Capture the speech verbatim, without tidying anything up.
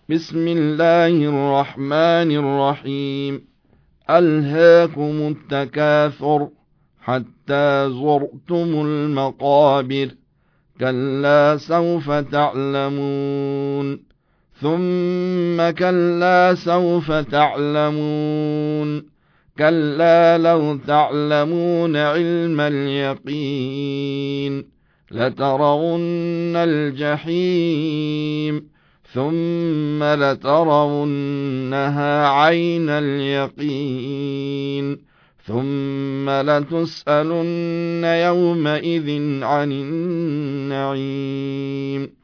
بسم الله الرحمن الرحيم ألهاكم التكاثر حتى زرتم المقابر كلا سوف تعلمون ثم كلا سوف تعلمون كلا لو تعلمون علم اليقين لترون الجحيم ثم لترونها عين اليقين ثم لتسألن يومئذ عن النعيم